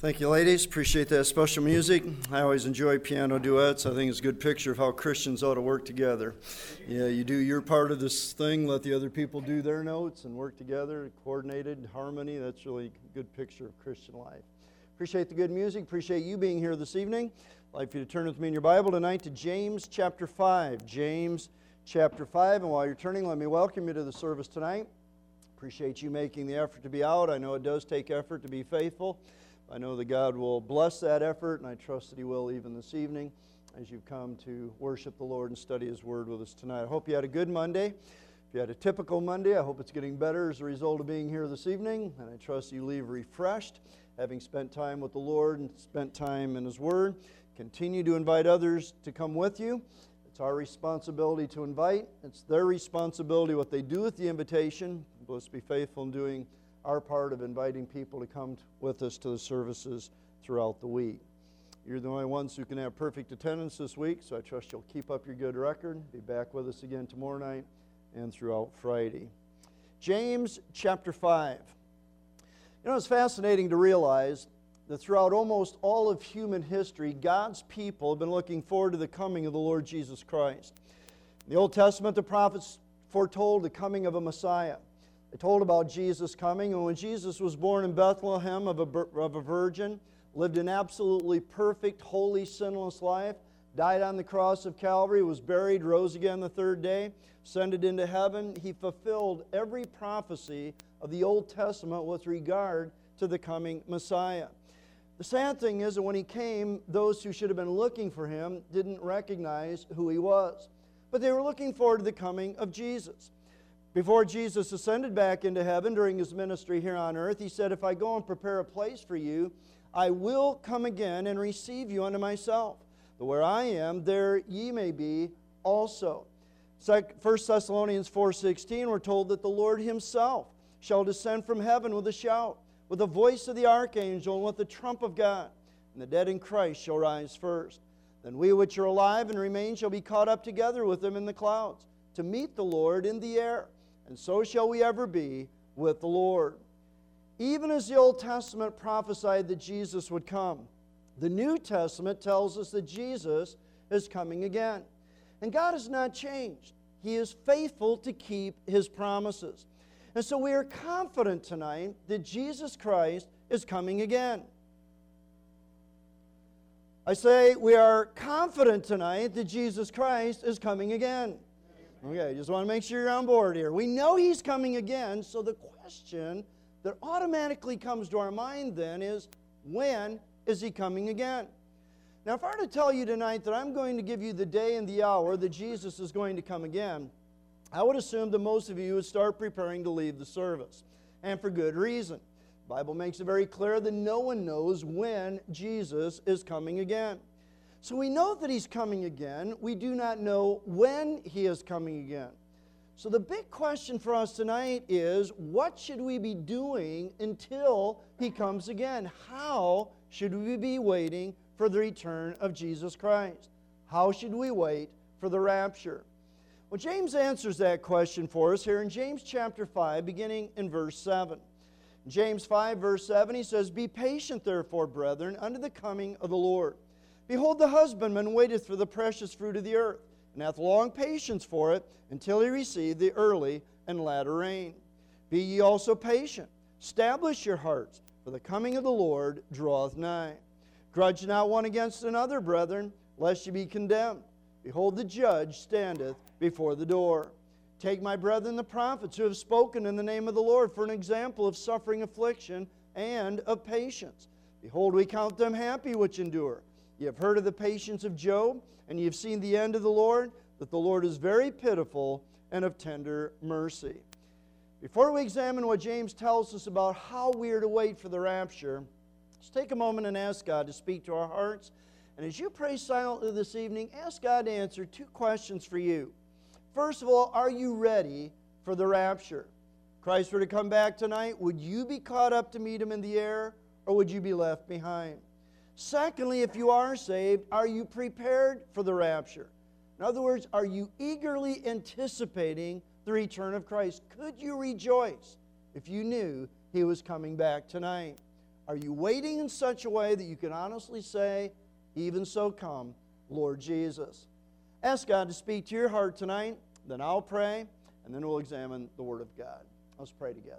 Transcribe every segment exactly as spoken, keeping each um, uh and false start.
Thank you, ladies. Appreciate that special music. I always enjoy piano duets. I think it's a good picture of how Christians ought to work together. Yeah, you do your part of this thing, let the other people do their notes, and work together, coordinated harmony. That's really a good picture of Christian life. Appreciate the good music. Appreciate you being here this evening. I'd like for you to turn with me in your Bible tonight to James chapter five. James chapter five. And while you're turning, let me welcome you to the service tonight. Appreciate you making the effort to be out. I know it does take effort to be faithful. I know that God will bless that effort, and I trust that He will even this evening as you've come to worship the Lord and study His Word with us tonight. I hope you had a good Monday. If you had a typical Monday, I hope it's getting better as a result of being here this evening, and I trust you leave refreshed, having spent time with the Lord and spent time in His Word. Continue to invite others to come with you. It's our responsibility to invite. It's their responsibility what they do with the invitation. Let's be faithful in doing our part of inviting people to come with us to the services throughout the week. You're the only ones who can have perfect attendance this week, so I trust you'll keep up your good record. Be back with us again tomorrow night and throughout Friday. James chapter five. You know, it's fascinating to realize that throughout almost all of human history, God's people have been looking forward to the coming of the Lord Jesus Christ. In the Old Testament, the prophets foretold the coming of a Messiah. They told about Jesus coming, and when Jesus was born in Bethlehem of a, of a virgin, lived an absolutely perfect, holy, sinless life, died on the cross of Calvary, was buried, rose again the third day, ascended into heaven. He fulfilled every prophecy of the Old Testament with regard to the coming Messiah. The sad thing is that when He came, those who should have been looking for Him didn't recognize who He was. But they were looking forward to the coming of Jesus. Before Jesus ascended back into heaven during His ministry here on earth, He said, "If I go and prepare a place for you, I will come again and receive you unto myself. But where I am, there ye may be also." First Thessalonians four sixteen, we're told that the Lord Himself shall descend from heaven with a shout, with the voice of the archangel, and with the trump of God. And the dead in Christ shall rise first. Then we which are alive and remain shall be caught up together with them in the clouds, to meet the Lord in the air. And so shall we ever be with the Lord. Even as the Old Testament prophesied that Jesus would come, the New Testament tells us that Jesus is coming again. And God has not changed. He is faithful to keep His promises. And so we are confident tonight that Jesus Christ is coming again. I say we are confident tonight that Jesus Christ is coming again. Okay, just want to make sure you're on board here. We know He's coming again, so the question that automatically comes to our mind then is, when is He coming again? Now, if I were to tell you tonight that I'm going to give you the day and the hour that Jesus is going to come again, I would assume that most of you would start preparing to leave the service, and for good reason. The Bible makes it very clear that no one knows when Jesus is coming again. So we know that He's coming again. We do not know when He is coming again. So the big question for us tonight is, what should we be doing until He comes again? How should we be waiting for the return of Jesus Christ? How should we wait for the rapture? Well, James answers that question for us here in James chapter five, beginning in verse seven. In James five, verse seven, he says, "Be patient, therefore, brethren, unto the coming of the Lord. Behold, the husbandman waiteth for the precious fruit of the earth, and hath long patience for it, until he receive the early and latter rain. Be ye also patient. Establish your hearts, for the coming of the Lord draweth nigh. Grudge not one against another, brethren, lest ye be condemned. Behold, the judge standeth before the door. Take my brethren the prophets, who have spoken in the name of the Lord, for an example of suffering affliction and of patience. Behold, we count them happy which endure. You have heard of the patience of Job, and you have seen the end of the Lord, that the Lord is very pitiful and of tender mercy." Before we examine what James tells us about how we are to wait for the rapture, let's take a moment and ask God to speak to our hearts. And as you pray silently this evening, ask God to answer two questions for you. First of all, are you ready for the rapture? If Christ were to come back tonight, would you be caught up to meet Him in the air, or would you be left behind? Secondly, if you are saved, are you prepared for the rapture? In other words, are you eagerly anticipating the return of Christ? Could you rejoice if you knew He was coming back tonight? Are you waiting in such a way that you can honestly say, even so come, Lord Jesus? Ask God to speak to your heart tonight, then I'll pray, and then we'll examine the Word of God. Let's pray together.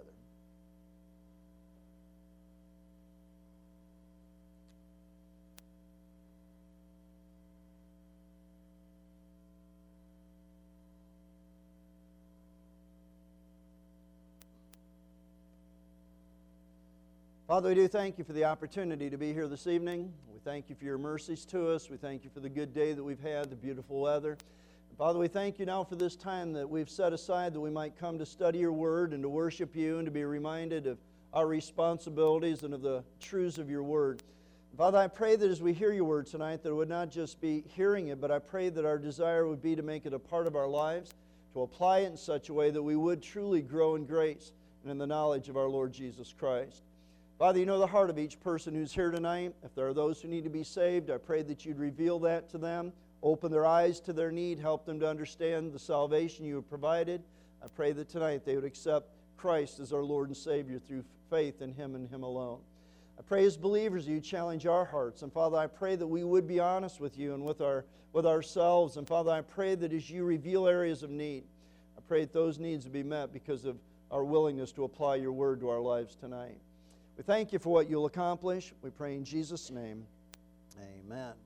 Father, we do thank you for the opportunity to be here this evening. We thank you for your mercies to us. We thank you for the good day that we've had, the beautiful weather. And Father, we thank you now for this time that we've set aside that we might come to study your word and to worship you and to be reminded of our responsibilities and of the truths of your word. And Father, I pray that as we hear your word tonight, that it would not just be hearing it, but I pray that our desire would be to make it a part of our lives, to apply it in such a way that we would truly grow in grace and in the knowledge of our Lord Jesus Christ. Father, you know the heart of each person who's here tonight. If there are those who need to be saved, I pray that you'd reveal that to them, open their eyes to their need, help them to understand the salvation you have provided. I pray that tonight they would accept Christ as our Lord and Savior through faith in Him and Him alone. I pray as believers you challenge our hearts. And Father, I pray that we would be honest with you and with, our, with ourselves. And Father, I pray that as you reveal areas of need, I pray that those needs would be met because of our willingness to apply your word to our lives tonight. We thank you for what you'll accomplish. We pray in Jesus' name. Amen.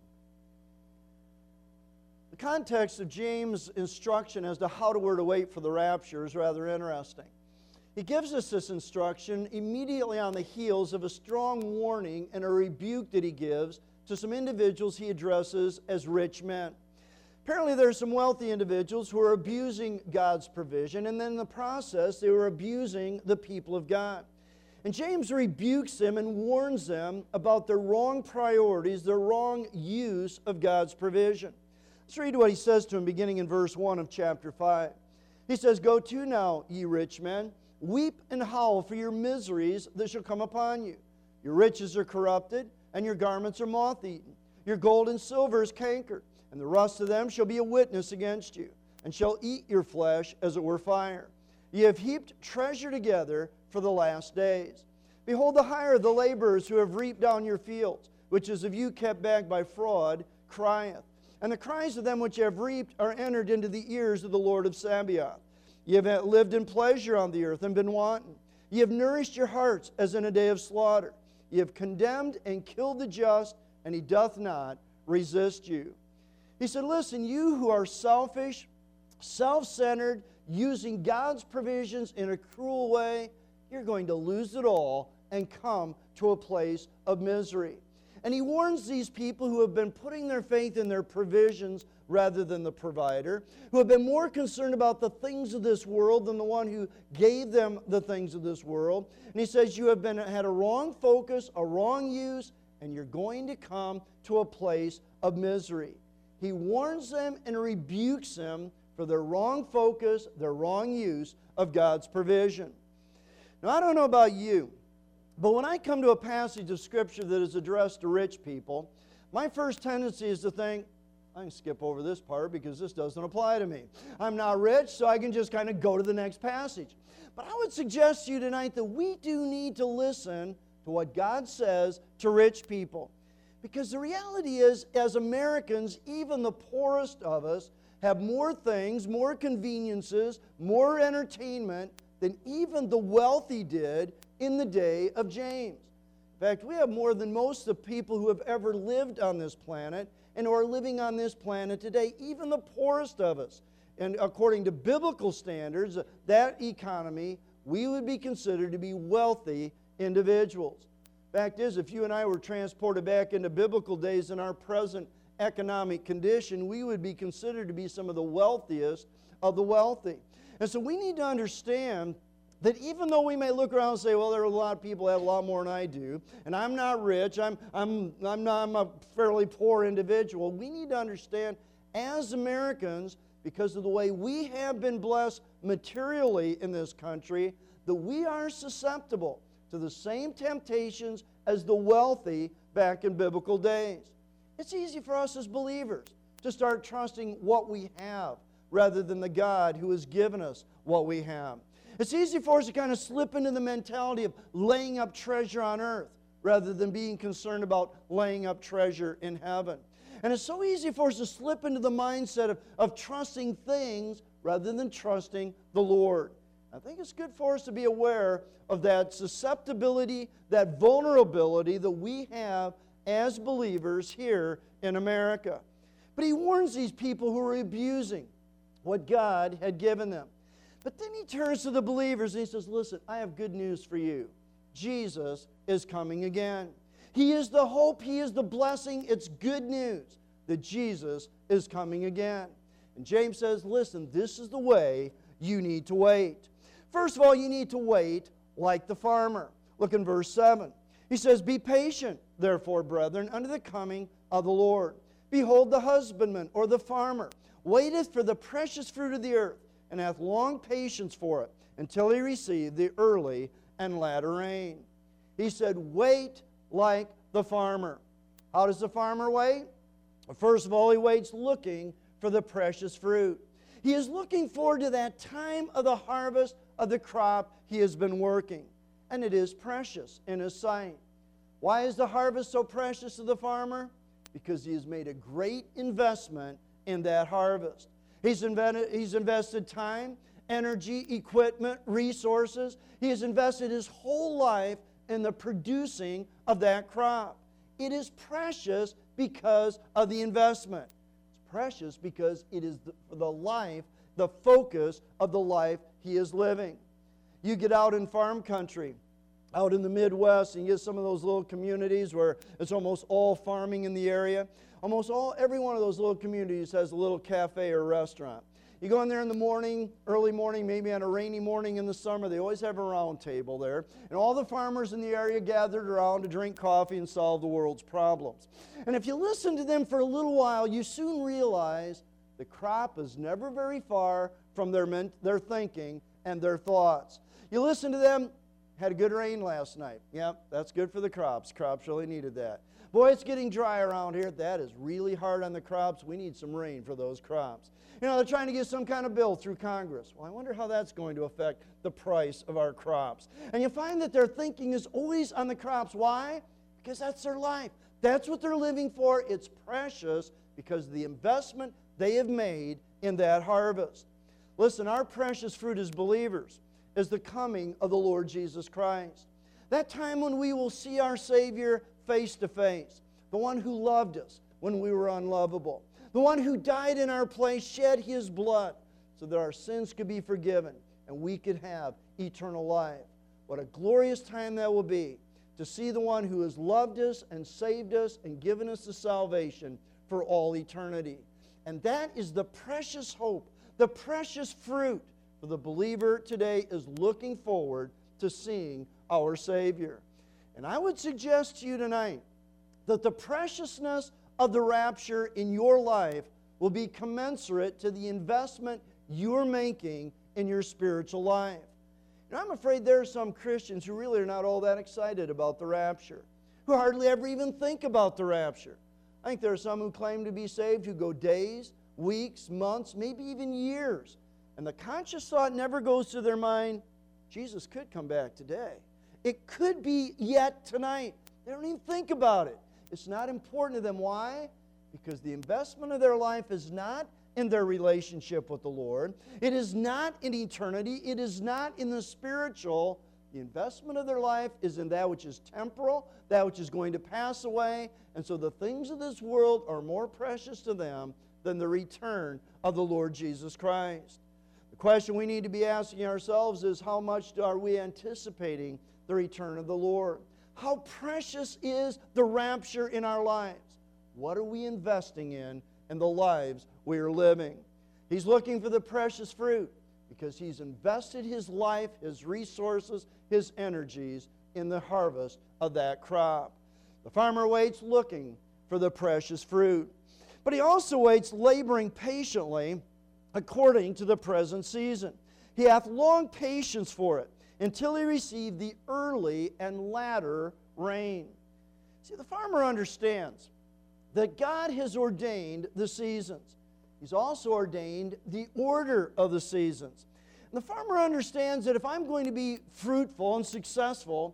The context of James' instruction as to how we're to wait for the rapture is rather interesting. He gives us this instruction immediately on the heels of a strong warning and a rebuke that he gives to some individuals he addresses as rich men. Apparently there are some wealthy individuals who are abusing God's provision, and then in the process they were abusing the people of God. And James rebukes them and warns them about their wrong priorities, their wrong use of God's provision. Let's read what he says to them beginning in verse one of chapter five. He says, "Go to now, ye rich men, weep and howl for your miseries that shall come upon you. Your riches are corrupted, and your garments are moth-eaten. Your gold and silver is cankered, and the rust of them shall be a witness against you, and shall eat your flesh as it were fire. Ye have heaped treasure together for the last days. Behold, the hire of the laborers who have reaped down your fields, which is of you kept back by fraud, crieth. And the cries of them which have reaped are entered into the ears of the Lord of Sabaoth. Ye have lived in pleasure on the earth and been wanton. Ye have nourished your hearts as in a day of slaughter. Ye have condemned and killed the just, and he doth not resist you." He said, listen, you who are selfish, self-centered, using God's provisions in a cruel way, you're going to lose it all and come to a place of misery. And he warns these people who have been putting their faith in their provisions rather than the provider, who have been more concerned about the things of this world than the one who gave them the things of this world. And he says you have been had a wrong focus, a wrong use, and you're going to come to a place of misery. He warns them and rebukes them for their wrong focus, their wrong use of God's provision. Now, I don't know about you, but when I come to a passage of Scripture that is addressed to rich people, my first tendency is to think, I can skip over this part because this doesn't apply to me. I'm not rich, so I can just kind of go to the next passage. But I would suggest to you tonight that we do need to listen to what God says to rich people. Because the reality is, as Americans, even the poorest of us have more things, more conveniences, more entertainment than even the wealthy did in the day of James. In fact, we have more than most of the people who have ever lived on this planet and who are living on this planet today, even the poorest of us. And according to biblical standards, that economy, we would be considered to be wealthy individuals. Fact is, if you and I were transported back into biblical days in our present economic condition, we would be considered to be some of the wealthiest of the wealthy. And so we need to understand that even though we may look around and say, well, there are a lot of people who have a lot more than I do, and I'm not rich, I'm, I'm, I'm, not, I'm a fairly poor individual, we need to understand as Americans, because of the way we have been blessed materially in this country, that we are susceptible to the same temptations as the wealthy back in biblical days. It's easy for us as believers to start trusting what we have rather than the God who has given us what we have. It's easy for us to kind of slip into the mentality of laying up treasure on earth rather than being concerned about laying up treasure in heaven. And it's so easy for us to slip into the mindset of, of trusting things rather than trusting the Lord. I think it's good for us to be aware of that susceptibility, that vulnerability that we have as believers here in America. But he warns these people who are abusing what God had given them. But then he turns to the believers and he says, listen, I have good news for you. Jesus is coming again. He is the hope. He is the blessing. It's good news that Jesus is coming again. And James says, listen, this is the way you need to wait. First of all, you need to wait like the farmer. Look in verse seven. He says, be patient, therefore, brethren, unto the coming of the Lord. Behold, the husbandman or the farmer waiteth for the precious fruit of the earth, and hath long patience for it, until he receive the early and latter rain. He said, wait like the farmer. How does the farmer wait? First of all, he waits looking for the precious fruit. He is looking forward to that time of the harvest of the crop he has been working. And it is precious in his sight. Why is the harvest so precious to the farmer? Because he has made a great investment in that harvest. He's invented, he's invested time, energy, equipment, resources. He has invested his whole life in the producing of that crop. It is precious because of the investment. It's precious because it is the, the life, the focus of the life he is living. You get out in farm country, out in the Midwest, and you get some of those little communities where it's almost all farming in the area. Almost all, every one of those little communities has a little cafe or restaurant. You go in there in the morning, early morning, maybe on a rainy morning in the summer, they always have a round table there. And all the farmers in the area gathered around to drink coffee and solve the world's problems. And if you listen to them for a little while, you soon realize the crop is never very far from their, men- their thinking and their thoughts. You listen to them, had a good rain last night. Yep, that's good for the crops. Crops really needed that. Boy, it's getting dry around here. That is really hard on the crops. We need some rain for those crops. You know, they're trying to get some kind of bill through Congress. Well, I wonder how that's going to affect the price of our crops. And you find that their thinking is always on the crops. Why? Because that's their life. That's what they're living for. It's precious because of the investment they have made in that harvest. Listen, our precious fruit as believers is the coming of the Lord Jesus Christ. That time when we will see our Savior face to face, the one who loved us when we were unlovable, the one who died in our place, shed His blood so that our sins could be forgiven and we could have eternal life. What a glorious time that will be to see the one who has loved us and saved us and given us the salvation for all eternity. And that is the precious hope, the precious fruit for the believer today is looking forward to seeing our Savior. And I would suggest to you tonight that the preciousness of the rapture in your life will be commensurate to the investment you're making in your spiritual life. And I'm afraid there are some Christians who really are not all that excited about the rapture, who hardly ever even think about the rapture. I think there are some who claim to be saved who go days, weeks, months, maybe even years. And the conscious thought never goes to their mind, Jesus could come back today. It could be yet tonight. They don't even think about it. It's not important to them. Why? Because the investment of their life is not in their relationship with the Lord. It is not in eternity. It is not in the spiritual. The investment of their life is in that which is temporal, that which is going to pass away. And so the things of this world are more precious to them than the return of the Lord Jesus Christ. The question we need to be asking ourselves is, how much are we anticipating the return of the Lord? How precious is the rapture in our lives? What are we investing in in the lives we are living? He's looking for the precious fruit because He's invested His life, His resources, His energies in the harvest of that crop. The farmer waits looking for the precious fruit. But he also waits laboring patiently according to the present season. He hath long patience for it, until he receive the early and latter rain. See, the farmer understands that God has ordained the seasons. He's also ordained the order of the seasons. And the farmer understands that if I'm going to be fruitful and successful,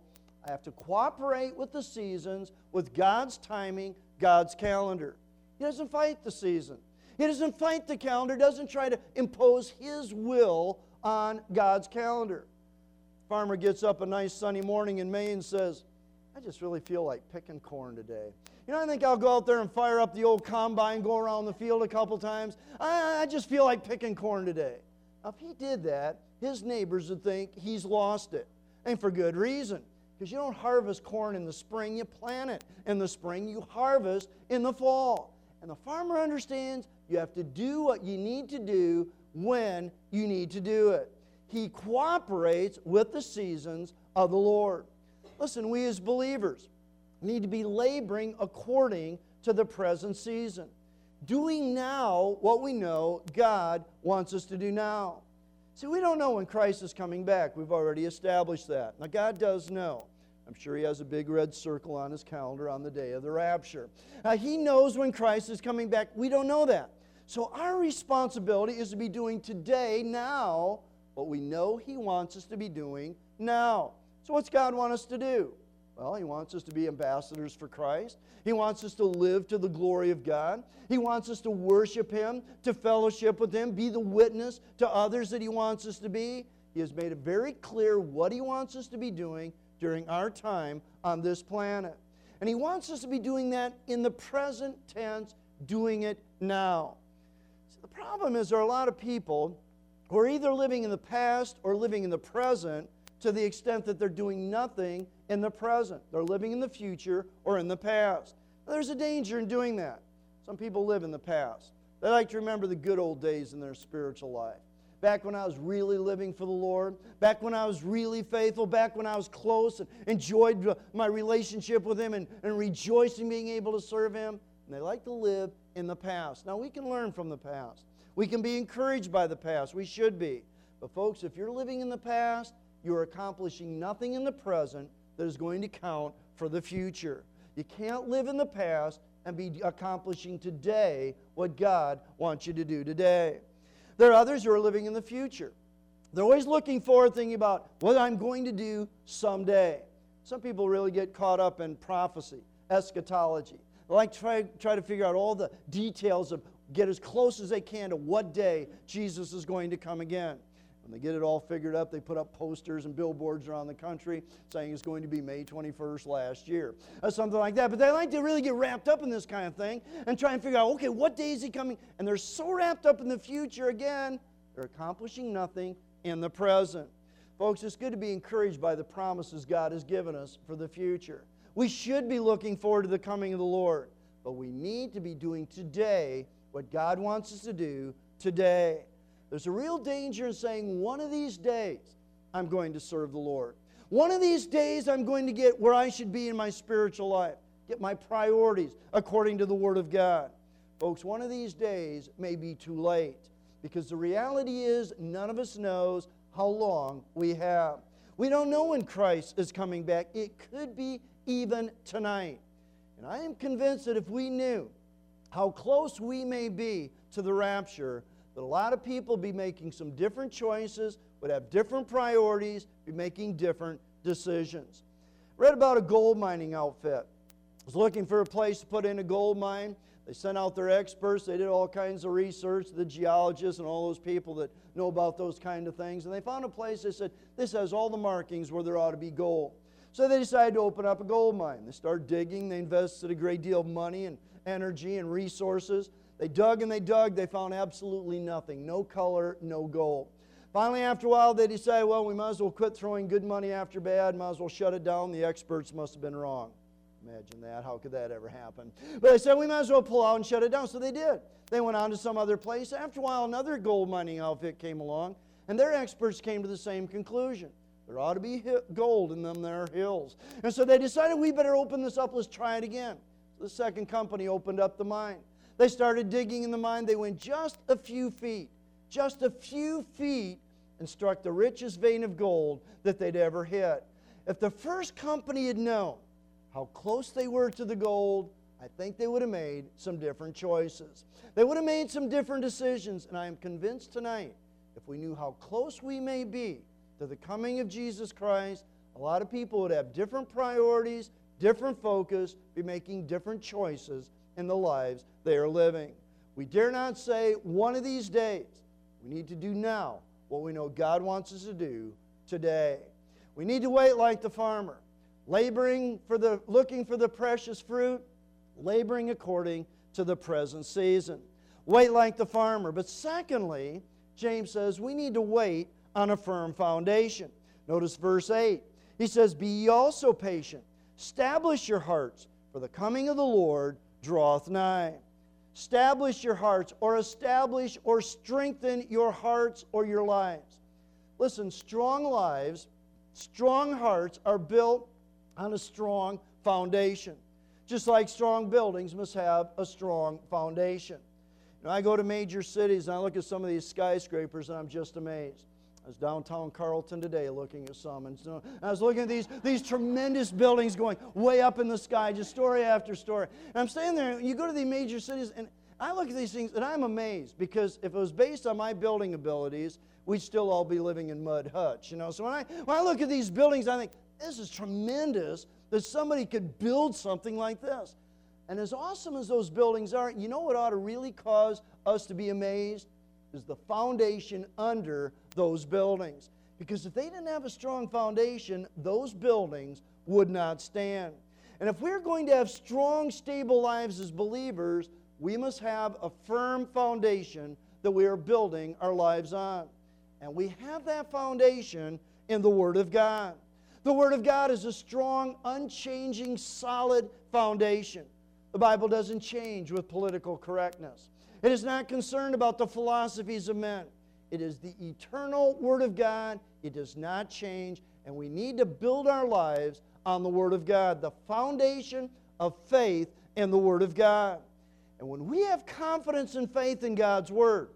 I have to cooperate with the seasons, with God's timing, God's calendar. He doesn't fight the season. He doesn't fight the calendar, doesn't try to impose His will on God's calendar. Farmer gets up a nice sunny morning in May and says, I just really feel like picking corn today. You know, I think I'll go out there and fire up the old combine, go around the field a couple times. I, I just feel like picking corn today. Now, if he did that, his neighbors would think he's lost it. And for good reason. Because you don't harvest corn in the spring, you plant it in the spring, you harvest in the fall. And the farmer understands you have to do what you need to do when you need to do it. He cooperates with the seasons of the Lord. Listen, we as believers need to be laboring according to the present season. Doing now what we know God wants us to do now. See, we don't know when Christ is coming back. We've already established that. Now, God does know. I'm sure He has a big red circle on His calendar on the day of the rapture. Now, He knows when Christ is coming back. We don't know that. So our responsibility is to be doing today, now, what we know He wants us to be doing now. So what's God want us to do? Well, He wants us to be ambassadors for Christ. He wants us to live to the glory of God. He wants us to worship Him, to fellowship with Him, be the witness to others that He wants us to be. He has made it very clear what He wants us to be doing during our time on this planet. And He wants us to be doing that in the present tense, doing it now. See, the problem is there are a lot of people who are either living in the past or living in the present to the extent that they're doing nothing in the present. They're living in the future or in the past. Now, there's a danger in doing that. Some people live in the past. They like to remember the good old days in their spiritual life. Back when I was really living for the Lord, back when I was really faithful, back when I was close and enjoyed my relationship with Him and, and rejoiced in being able to serve Him. And they like to live in the past. Now, we can learn from the past. We can be encouraged by the past. We should be. But folks, if you're living in the past, you're accomplishing nothing in the present that is going to count for the future. You can't live in the past and be accomplishing today what God wants you to do today. There are others who are living in the future. They're always looking forward, thinking about what I'm going to do someday. Some people really get caught up in prophecy, eschatology. They like to try, try to figure out all the details of, get as close as they can to what day Jesus is going to come again. When they get it all figured up, they put up posters and billboards around the country saying it's going to be May twenty-first last year, or something like that. But they like to really get wrapped up in this kind of thing and try and figure out, okay, what day is He coming? And they're so wrapped up in the future again, they're accomplishing nothing in the present. Folks, it's good to be encouraged by the promises God has given us for the future. We should be looking forward to the coming of the Lord, but we need to be doing today what God wants us to do today. There's a real danger in saying, one of these days, I'm going to serve the Lord. One of these days, I'm going to get where I should be in my spiritual life, get my priorities according to the Word of God. Folks, one of these days may be too late, because the reality is none of us knows how long we have. We don't know when Christ is coming back. It could be even tonight. And I am convinced that if we knew how close we may be to the rapture, that a lot of people be making some different choices, would have different priorities, be making different decisions. Read about a gold mining outfit. Was looking for a place to put in a gold mine. They sent out their experts. They did all kinds of research, the geologists and all those people that know about those kind of things. And they found a place, they said, this has all the markings where there ought to be gold. So they decided to open up a gold mine. They started digging. They invested a great deal of money and energy and resources. They dug and they dug. They found absolutely nothing. No color, no gold. Finally, after a while, they decided, well, we might as well quit throwing good money after bad. Might as well shut it down. The experts must have been wrong. Imagine that. How could that ever happen? But they said, we might as well pull out and shut it down. So they did. They went on to some other place. After a while, another gold mining outfit came along, and their experts came to the same conclusion. There ought to be gold in them there hills. And so they decided, we better open this up. Let's try it again. So the second company opened up the mine. They started digging in the mine. They went just a few feet, just a few feet, and struck the richest vein of gold that they'd ever hit. If the first company had known how close they were to the gold, I think they would have made some different choices. They would have made some different decisions, and I am convinced tonight, if we knew how close we may be to the coming of Jesus Christ, A lot of people would have different priorities, different focus, be making different choices in the lives they are living. We dare not say one of these days. We need to do now what we know God wants us to do today. We need to wait like the farmer, laboring for the, looking for the precious fruit, laboring according to the present season. Wait like the farmer. But secondly, James says we need to wait on a firm foundation. Notice verse eight. He says, "Be ye also patient. Establish your hearts, for the coming of the Lord draweth nigh." Establish your hearts, or establish or strengthen your hearts or your lives. Listen, strong lives, strong hearts are built on a strong foundation. Just like strong buildings must have a strong foundation. You know, I go to major cities and I look at some of these skyscrapers and I'm just amazed. I was downtown Carlton today looking at some, and I was looking at these, these tremendous buildings going way up in the sky, just story after story. And I'm standing there, and you go to the major cities, and I look at these things, and I'm amazed, because if it was based on my building abilities, we'd still all be living in mud huts. You know? So when I, when I look at these buildings, I think, this is tremendous that somebody could build something like this. And as awesome as those buildings are, you know what ought to really cause us to be amazed? Is the foundation under those buildings. Because if they didn't have a strong foundation, those buildings would not stand. And if we're going to have strong, stable lives as believers, we must have a firm foundation that we are building our lives on. And we have that foundation in the Word of God. The Word of God is a strong, unchanging, solid foundation. The Bible doesn't change with political correctness. It is not concerned about the philosophies of men. It is the eternal Word of God. It does not change, and we need to build our lives on the Word of God, the foundation of faith in the Word of God. And when we have confidence and faith in God's Word,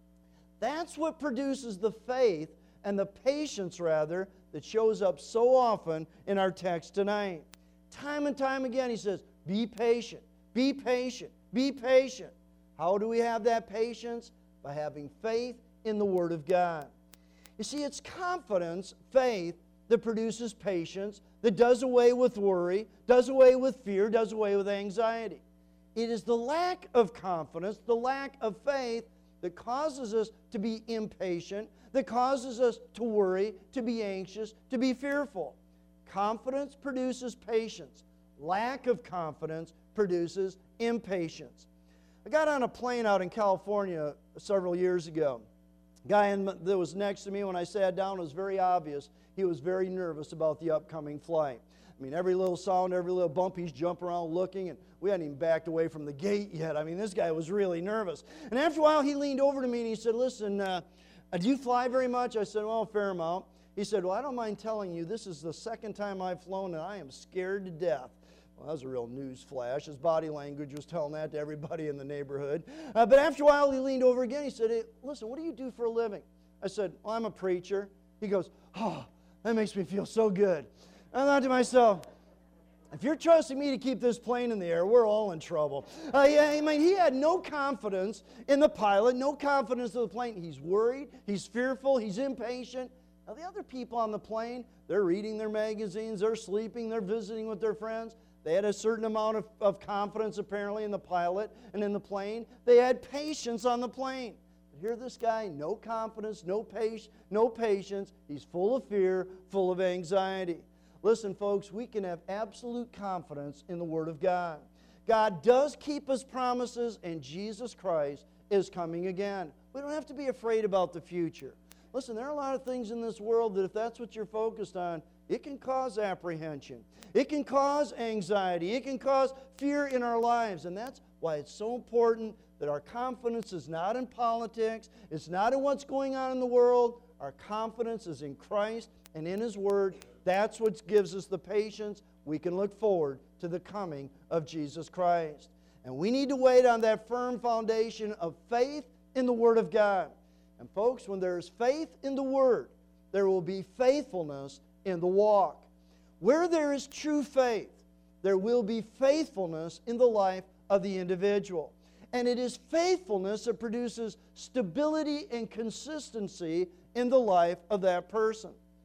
that's what produces the faith and the patience, rather, that shows up so often in our text tonight. Time and time again, he says, be patient, be patient, be patient. How do we have that patience? By having faith in the Word of God. You see, it's confidence, faith, that produces patience, that does away with worry, does away with fear, does away with anxiety. It is the lack of confidence, the lack of faith, that causes us to be impatient, that causes us to worry, to be anxious, to be fearful. Confidence produces patience. Lack of confidence produces impatience. I got on a plane out in California several years ago. The guy in, that was next to me when I sat down, it was very obvious he was very nervous about the upcoming flight. I mean, every little sound, every little bump, he's jumping around looking, and we hadn't even backed away from the gate yet. I mean, this guy was really nervous. And after a while, he leaned over to me and he said, listen, uh, do you fly very much? I said, well, a fair amount. He said, well, I don't mind telling you, this is the second time I've flown, and I am scared to death. Well, that was a real news flash. His body language was telling that to everybody in the neighborhood. Uh, but after a while, he leaned over again. He said, hey, listen, what do you do for a living? I said, well, I'm a preacher. He goes, oh, that makes me feel so good. I thought to myself, if you're trusting me to keep this plane in the air, we're all in trouble. Uh, yeah, I mean, he had no confidence in the pilot, no confidence in the plane. He's worried, he's fearful, he's impatient. Now, the other people on the plane, they're reading their magazines, they're sleeping, they're visiting with their friends. They had a certain amount of, of confidence, apparently, in the pilot and in the plane. They had patience on the plane. But here this guy, no confidence, no, patience, no patience. He's full of fear, full of anxiety. Listen, folks, we can have absolute confidence in the Word of God. God does keep His promises, and Jesus Christ is coming again. We don't have to be afraid about the future. Listen, there are a lot of things in this world that if that's what you're focused on, it can cause apprehension. It can cause anxiety. It can cause fear in our lives. And that's why it's so important that our confidence is not in politics. It's not in what's going on in the world. Our confidence is in Christ and in His Word. That's what gives us the patience. We can look forward to the coming of Jesus Christ. And we need to wait on that firm foundation of faith in the Word of God. And folks, when there is faith in the Word, there will be faithfulness in the walk. Where there is true faith, there will be faithfulness in the life of the individual. And it is faithfulness that produces stability and consistency in the life of that person.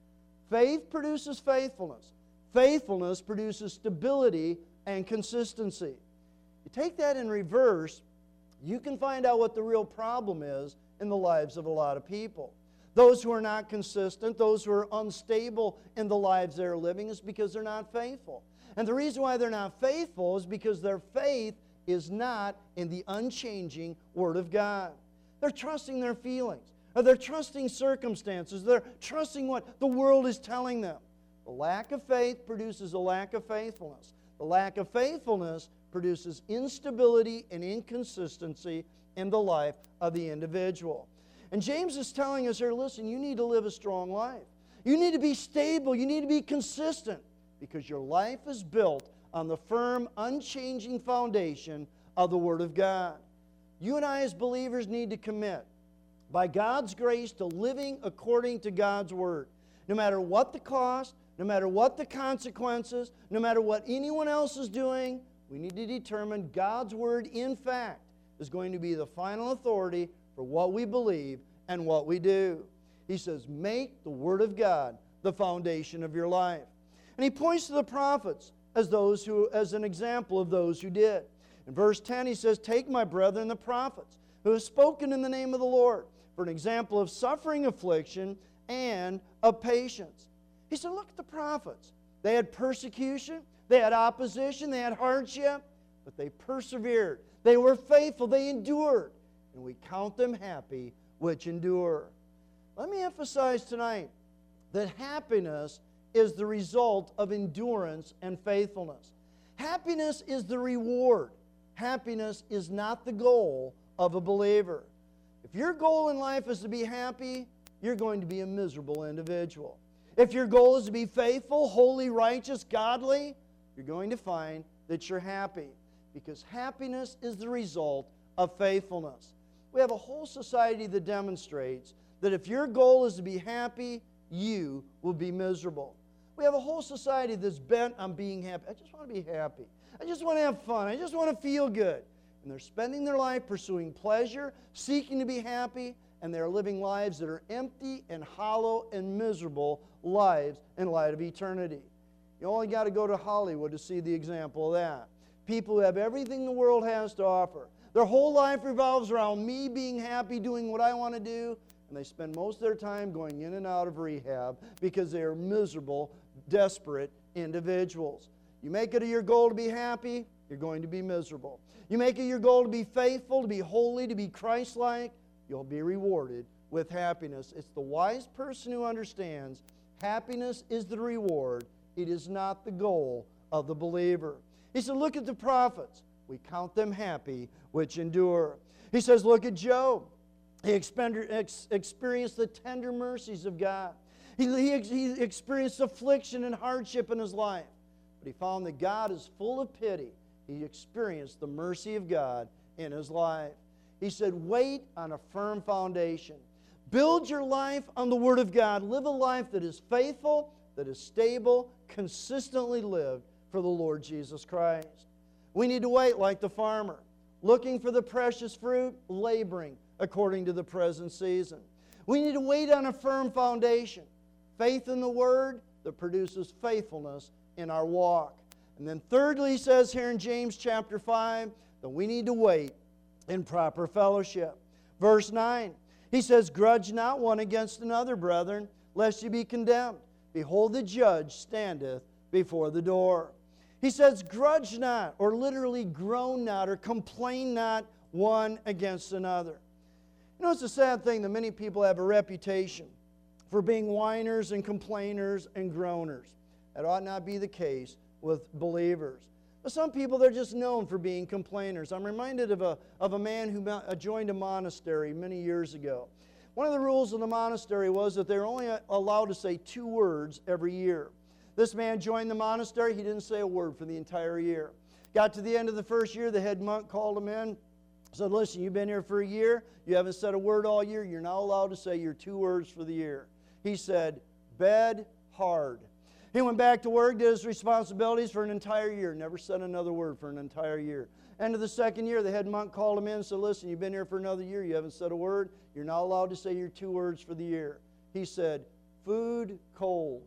Faith produces faithfulness. Faithfulness produces stability and consistency. You take that in reverse, you can find out what the real problem is in the lives of a lot of people. Those who are not consistent, those who are unstable in the lives they're living, is because they're not faithful. And the reason why they're not faithful is because their faith is not in the unchanging Word of God. They're trusting their feelings, or they're trusting circumstances, they're trusting what the world is telling them. The lack of faith produces a lack of faithfulness. The lack of faithfulness produces instability and inconsistency in the life of the individual. And James is telling us here, listen, you need to live a strong life. You need to be stable. You need to be consistent, because your life is built on the firm, unchanging foundation of the Word of God. You and I as believers need to commit, by God's grace, to living according to God's Word. No matter what the cost, no matter what the consequences, no matter what anyone else is doing, we need to determine God's Word, in fact, is going to be the final authority for what we believe and what we do. He says, make the Word of God the foundation of your life. And he points to the prophets as those who, as an example of those who did. In verse ten, he says, take my brethren the prophets, who have spoken in the name of the Lord, for an example of suffering, affliction, and of patience. He said, look at the prophets. They had persecution, they had opposition, they had hardship, but they persevered. They were faithful, they endured. And we count them happy which endure. Let me emphasize tonight that happiness is the result of endurance and faithfulness. Happiness is the reward. Happiness is not the goal of a believer. If your goal in life is to be happy, you're going to be a miserable individual. If your goal is to be faithful, holy, righteous, godly, you're going to find that you're happy, because happiness is the result of faithfulness. We have a whole society that demonstrates that if your goal is to be happy, you will be miserable. We have a whole society that's bent on being happy. I just want to be happy. I just want to have fun. I just want to feel good. And they're spending their life pursuing pleasure, seeking to be happy, and they're living lives that are empty and hollow and miserable lives in light of eternity. You only got to go to Hollywood to see the example of that. People who have everything the world has to offer. Their whole life revolves around me being happy, doing what I want to do, and they spend most of their time going in and out of rehab because they are miserable, desperate individuals. You make it your goal to be happy, you're going to be miserable. You make it your goal to be faithful, to be holy, to be Christ-like, you'll be rewarded with happiness. It's the wise person who understands happiness is the reward. It is not the goal of the believer. He said, look at the prophets. We count them happy which endure. He says, look at Job. He experienced the tender mercies of God. He, he, he experienced affliction and hardship in his life. But he found that God is full of pity. He experienced the mercy of God in his life. He said, wait on a firm foundation. Build your life on the Word of God. Live a life that is faithful, that is stable, consistently lived for the Lord Jesus Christ. We need to wait like the farmer, looking for the precious fruit, laboring according to the present season. We need to wait on a firm foundation, faith in the Word that produces faithfulness in our walk. And then thirdly, he says here in James chapter five that we need to wait in proper fellowship. Verse nine, he says, grudge not one against another, brethren, lest ye be condemned. Behold, the judge standeth before the door. He says, grudge not, or literally groan not, or complain not one against another. You know, it's a sad thing that many people have a reputation for being whiners and complainers and groaners. That ought not be the case with believers. But some people, they're just known for being complainers. I'm reminded of a, of a man who joined a monastery many years ago. One of the rules of the monastery was that they were only allowed to say two words every year. This man joined the monastery. He didn't say a word for the entire year. Got to the end of the first year, the head monk called him in, said, listen, you've been here for a year. You haven't said a word all year. You're now allowed to say your two words for the year. He said, bed hard. He went back to work, did his responsibilities for an entire year, never said another word for an entire year. End of the second year, the head monk called him in and said, listen, you've been here for another year. You haven't said a word. You're now allowed to say your two words for the year. He said, food cold.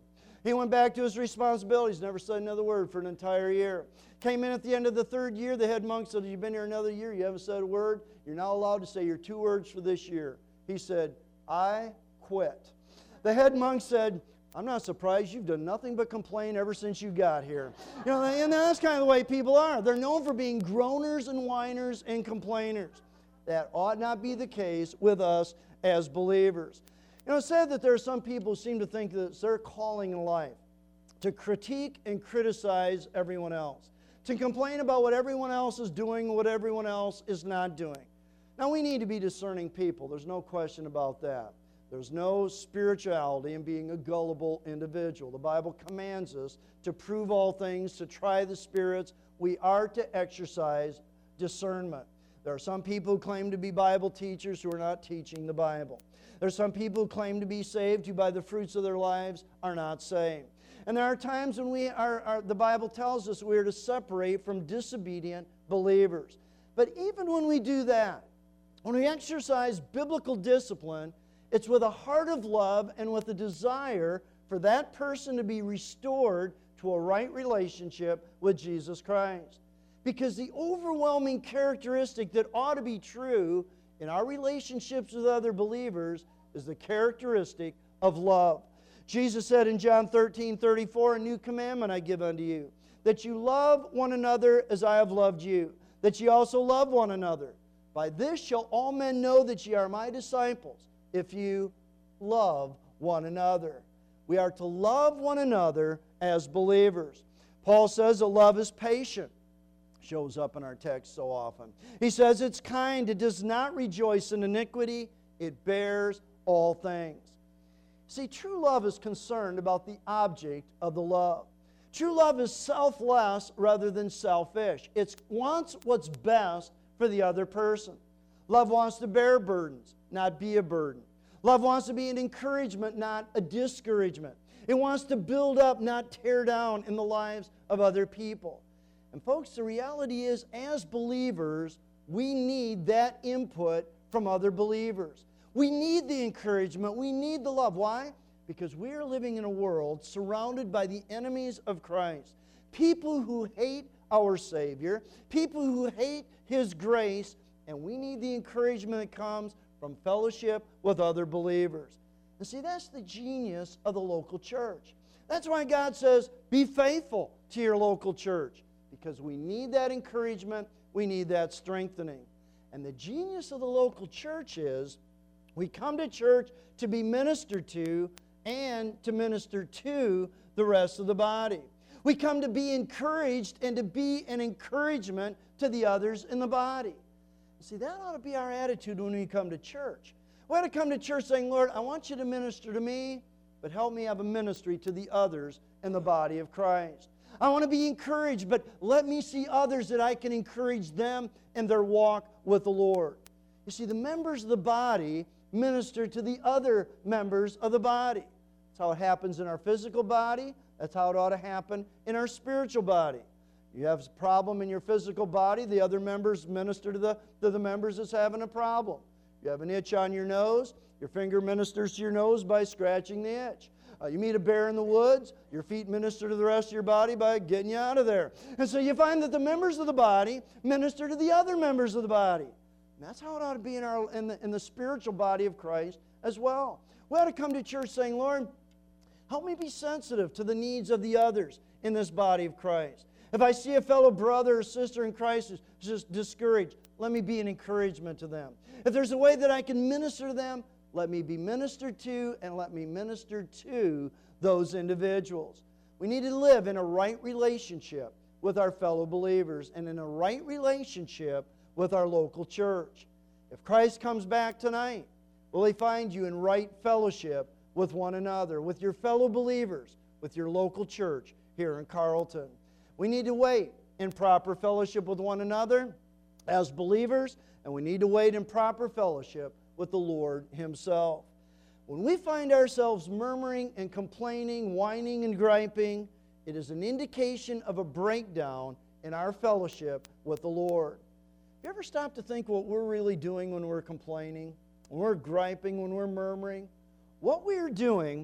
He went back to his responsibilities, never said another word for an entire year. Came in at the end of the third year, the head monk said, you've been here another year, you haven't said a word. You're now allowed to say your two words for this year. He said, I quit. The head monk said, I'm not surprised. You've done nothing but complain ever since you got here. You know, and that's kind of the way people are. They're known for being groaners and whiners and complainers. That ought not be the case with us as believers. You know, it's said that there are some people who seem to think that it's their calling in life to critique and criticize everyone else, to complain about what everyone else is doing and what everyone else is not doing. Now, we need to be discerning people. There's no question about that. There's no spirituality in being a gullible individual. The Bible commands us to prove all things, to try the spirits. We are to exercise discernment. There are some people who claim to be Bible teachers who are not teaching the Bible. There are some people who claim to be saved who by the fruits of their lives are not saved. And there are times when we are, are the Bible tells us we are to separate from disobedient believers. But even when we do that, when we exercise biblical discipline, it's with a heart of love and with a desire for that person to be restored to a right relationship with Jesus Christ. Because the overwhelming characteristic that ought to be true in our relationships with other believers is the characteristic of love. Jesus said in John thirteen thirty-four, a new commandment I give unto you, that you love one another as I have loved you, that ye also love one another. By this shall all men know that ye are my disciples, if you love one another. We are to love one another as believers. Paul says that love is patient. Shows up in our text so often. He says it's kind. It does not rejoice in iniquity. It bears all things. See, true love is concerned about the object of the love. True love is selfless rather than selfish. It wants what's best for the other person. Love wants to bear burdens, not be a burden. Love wants to be an encouragement, not a discouragement. It wants to build up, not tear down in the lives of other people. And folks, the reality is, as believers, we need that input from other believers. We need the encouragement. We need the love. Why? Because we are living in a world surrounded by the enemies of Christ. People who hate our Savior, people who hate His grace, and we need the encouragement that comes from fellowship with other believers. And see, that's the genius of the local church. That's why God says, be faithful to your local church, because we need that encouragement, we need that strengthening. And the genius of the local church is we come to church to be ministered to and to minister to the rest of the body. We come to be encouraged and to be an encouragement to the others in the body. See, that ought to be our attitude when we come to church. We ought to come to church saying, Lord, I want you to minister to me, but help me have a ministry to the others in the body of Christ. I want to be encouraged, but let me see others that I can encourage them in their walk with the Lord. You see, the members of the body minister to the other members of the body. That's how it happens in our physical body. That's how it ought to happen in our spiritual body. You have a problem in your physical body, the other members minister to the, to the members that's having a problem. You have an itch on your nose, your finger ministers to your nose by scratching the itch. Uh, you meet a bear in the woods, your feet minister to the rest of your body by getting you out of there. And so you find that the members of the body minister to the other members of the body. And that's how it ought to be in, our, in, the, in the spiritual body of Christ as well. We ought to come to church saying, Lord, help me be sensitive to the needs of the others in this body of Christ. If I see a fellow brother or sister in Christ who's just discouraged, let me be an encouragement to them. If there's a way that I can minister to them, let me be ministered to, and let me minister to those individuals. We need to live in a right relationship with our fellow believers and in a right relationship with our local church. If Christ comes back tonight, will He find you in right fellowship with one another, with your fellow believers, with your local church here in Carlton? We need to wait in proper fellowship with one another as believers, and we need to wait in proper fellowship with the Lord Himself. When we find ourselves murmuring and complaining, whining and griping, it is an indication of a breakdown in our fellowship with the Lord. You ever stop to think what we're really doing when we're complaining, when we're griping, when we're murmuring? What we are doing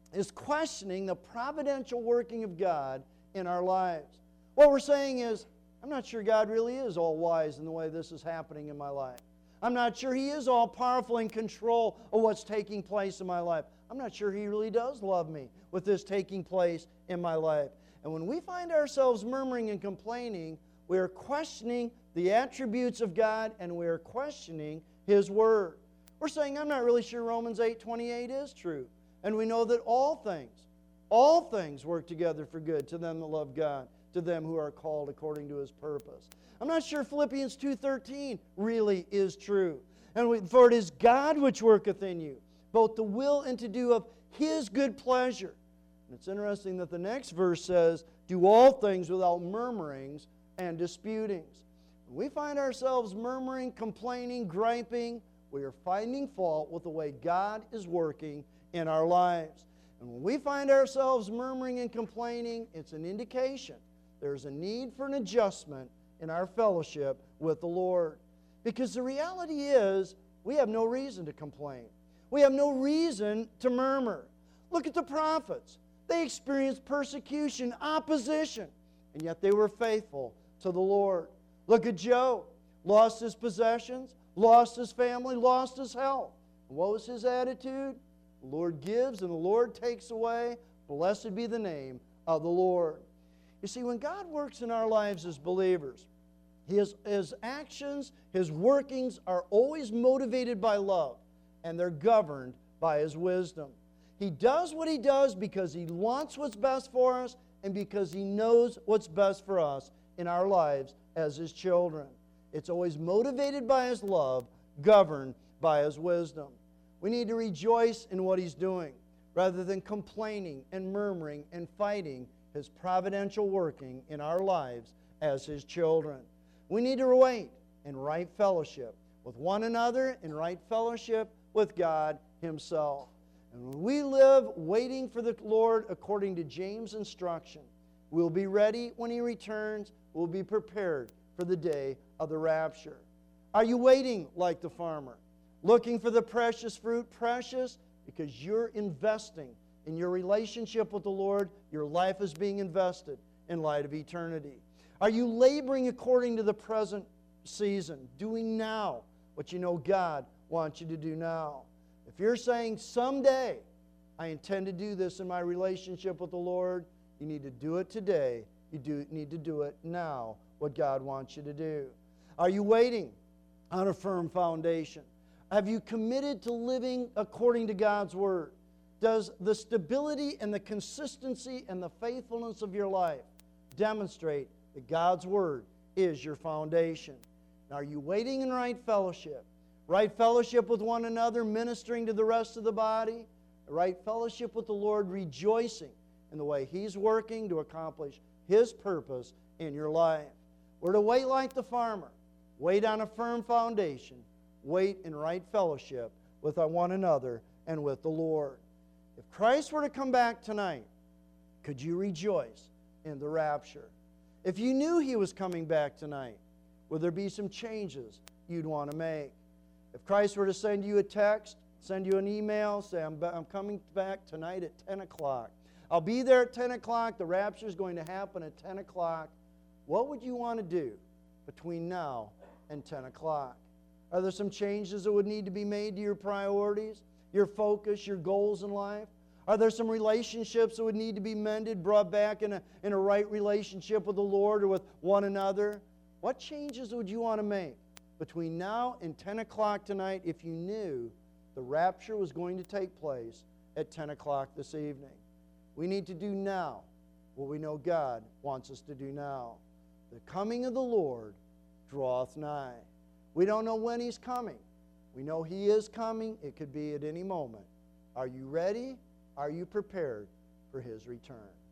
is questioning the providential working of God in our lives. What we're saying is, I'm not sure God really is all wise in the way this is happening in my life. I'm not sure He is all powerful in control of what's taking place in my life. I'm not sure He really does love me with this taking place in my life. And when we find ourselves murmuring and complaining, we are questioning the attributes of God and we are questioning His Word. We're saying, I'm not really sure Romans eight twenty-eight is true. And we know that all things, all things work together for good to them that love God, to them who are called according to His purpose. I'm not sure Philippians two thirteen really is true. And we, for it is God which worketh in you, both to will and to do of His good pleasure. And it's interesting that the next verse says, do all things without murmurings and disputings. When we find ourselves murmuring, complaining, griping, we are finding fault with the way God is working in our lives. And when we find ourselves murmuring and complaining, it's an indication there's a need for an adjustment in our fellowship with the Lord. Because the reality is, we have no reason to complain. We have no reason to murmur. Look at the prophets. They experienced persecution, opposition, and yet they were faithful to the Lord. Look at Job. Lost his possessions, lost his family, lost his health. And what was his attitude? The Lord gives and the Lord takes away. Blessed be the name of the Lord. You see, when God works in our lives as believers, His, His actions, His workings are always motivated by love, and they're governed by His wisdom. He does what He does because He wants what's best for us and because He knows what's best for us in our lives as His children. It's always motivated by His love, governed by His wisdom. We need to rejoice in what He's doing rather than complaining and murmuring and fighting His providential working in our lives as His children. We need to wait in right fellowship with one another, in right fellowship with God Himself. And when we live waiting for the Lord according to James' instruction, we'll be ready when He returns. We'll be prepared for the day of the rapture. Are you waiting like the farmer? Looking for the precious fruit? Precious because you're investing in your relationship with the Lord. Your life is being invested in light of eternity. Are you laboring according to the present season? Doing now what you know God wants you to do now? If you're saying, someday I intend to do this in my relationship with the Lord, you need to do it today. You do need to do it now, what God wants you to do. Are you waiting on a firm foundation? Have you committed to living according to God's Word? Does the stability and the consistency and the faithfulness of your life demonstrate that God's Word is your foundation? Are you waiting in right fellowship? Right fellowship with one another, ministering to the rest of the body? Right fellowship with the Lord, rejoicing in the way He's working to accomplish His purpose in your life. We're to wait like the farmer. Wait on a firm foundation. Wait in right fellowship with one another and with the Lord. If Christ were to come back tonight, could you rejoice in the rapture? If you knew He was coming back tonight, would there be some changes you'd want to make? If Christ were to send you a text, send you an email, say, I'm, I'm coming back tonight at ten o'clock. I'll be there at ten o'clock. The rapture is going to happen at ten o'clock. What would you want to do between now and ten o'clock? Are there some changes that would need to be made to your priorities, your focus, your goals in life? Are there some relationships that would need to be mended, brought back in a, in a right relationship with the Lord or with one another? What changes would you want to make between now and ten o'clock tonight if you knew the rapture was going to take place at ten o'clock this evening? We need to do now what we know God wants us to do now. The coming of the Lord draweth nigh. We don't know when He's coming. We know He is coming. It could be at any moment. Are you ready? Are you prepared for His return?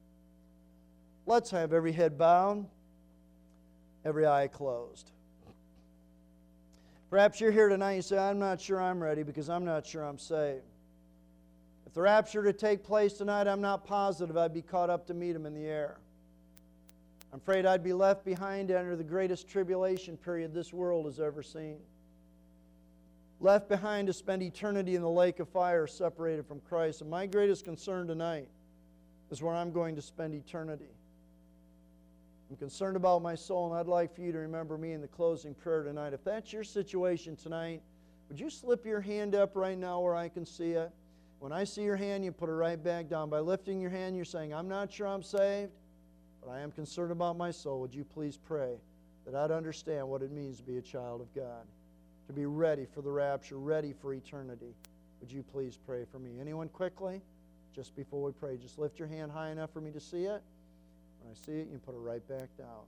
Let's have every head bowed, every eye closed. Perhaps you're here tonight and you say, I'm not sure I'm ready because I'm not sure I'm saved. If the rapture to take place tonight, I'm not positive I'd be caught up to meet Him in the air. I'm afraid I'd be left behind to enter the greatest tribulation period this world has ever seen. left behind to spend eternity in the lake of fire separated from Christ. And my greatest concern tonight is where I'm going to spend eternity. I'm concerned about my soul, and I'd like for you to remember me in the closing prayer tonight. If that's your situation tonight, would you slip your hand up right now where I can see it? When I see your hand, you put it right back down. By lifting your hand, you're saying, I'm not sure I'm saved, but I am concerned about my soul. Would you please pray that I'd understand what it means to be a child of God, to be ready for the rapture, ready for eternity? Would you please pray for me? Anyone quickly? Just before we pray, just lift your hand high enough for me to see it. When I see it, you put it right back down.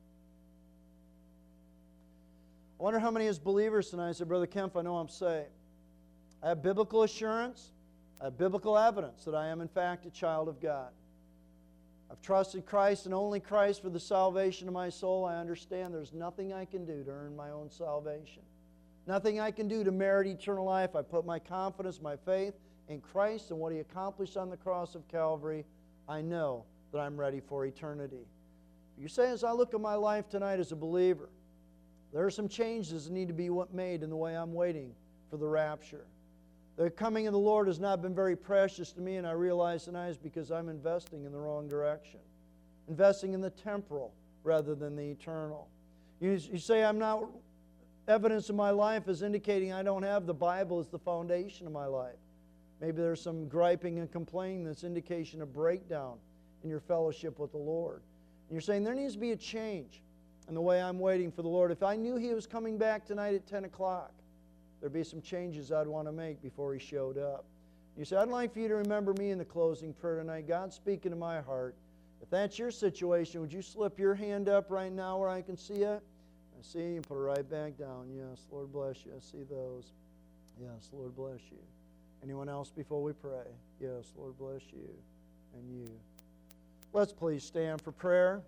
I wonder how many as believers tonight say, Brother Kempf, I know I'm saved. I have biblical assurance. I have biblical evidence that I am in fact a child of God. I've trusted Christ and only Christ for the salvation of my soul. I understand there's nothing I can do to earn my own salvation. Nothing I can do to merit eternal life. I put my confidence, my faith in Christ and what He accomplished on the cross of Calvary. I know that I'm ready for eternity. You say, as I look at my life tonight as a believer, there are some changes that need to be made in the way I'm waiting for the rapture. The coming of the Lord has not been very precious to me, and I realize tonight it's because I'm investing in the wrong direction. Investing in the temporal rather than the eternal. You, you say, I'm not, evidence of my life is indicating I don't have the Bible as the foundation of my life. Maybe there's some griping and complaining that's indication of breakdown in your fellowship with the Lord. And you're saying there needs to be a change in the way I'm waiting for the Lord. If I knew He was coming back tonight at ten o'clock, there'd be some changes I'd want to make before He showed up. You say, I'd like for you to remember me in the closing prayer tonight. God's speaking to my heart. If that's your situation, would you slip your hand up right now where I can see it? I see you. Put it right back down. Yes, Lord bless you. I see those. Yes, Lord bless you. Anyone else before we pray? Yes, Lord bless you and you. Let's please stand for prayer.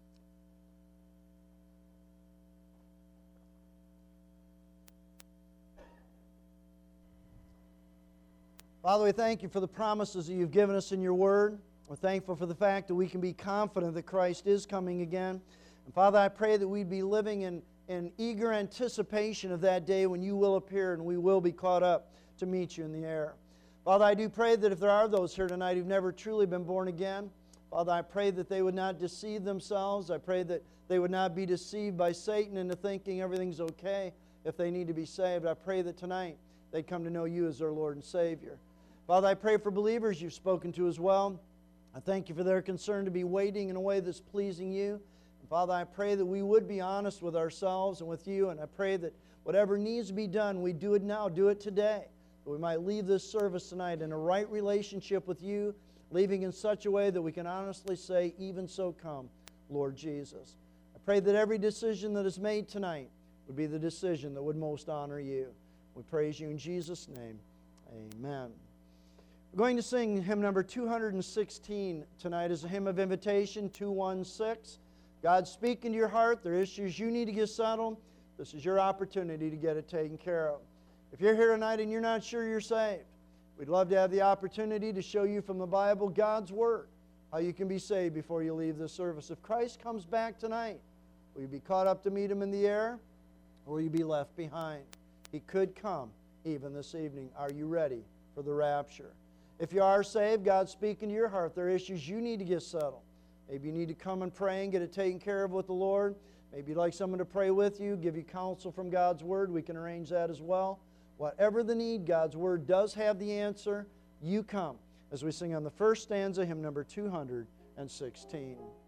Father, we thank You for the promises that You've given us in Your Word. We're thankful for the fact that we can be confident that Christ is coming again. And Father, I pray that we'd be living in, in eager anticipation of that day when You will appear and we will be caught up to meet You in the air. Father, I do pray that if there are those here tonight who've never truly been born again, Father, I pray that they would not deceive themselves. I pray that they would not be deceived by Satan into thinking everything's okay if they need to be saved. I pray that tonight they'd come to know You as their Lord and Savior. Father, I pray for believers You've spoken to as well. I thank You for their concern to be waiting in a way that's pleasing You. And Father, I pray that we would be honest with ourselves and with You, and I pray that whatever needs to be done, we do it now, do it today, that we might leave this service tonight in a right relationship with You, leaving in such a way that we can honestly say, even so come, Lord Jesus. I pray that every decision that is made tonight would be the decision that would most honor You. We praise You in Jesus' name. Amen. We're going to sing hymn number two hundred sixteen tonight as a hymn of invitation, two one six. God's speaking to your heart. There are issues you need to get settled. This is your opportunity to get it taken care of. If you're here tonight and you're not sure you're saved, we'd love to have the opportunity to show you from the Bible, God's Word, how you can be saved before you leave this service. If Christ comes back tonight, will you be caught up to meet Him in the air, or will you be left behind? He could come even this evening. Are you ready for the rapture? If you are saved, God's speaking to your heart. There are issues you need to get settled. Maybe you need to come and pray and get it taken care of with the Lord. Maybe you'd like someone to pray with you, give you counsel from God's Word. We can arrange that as well. Whatever the need, God's Word does have the answer. You come as we sing on the first stanza, hymn number two hundred sixteen.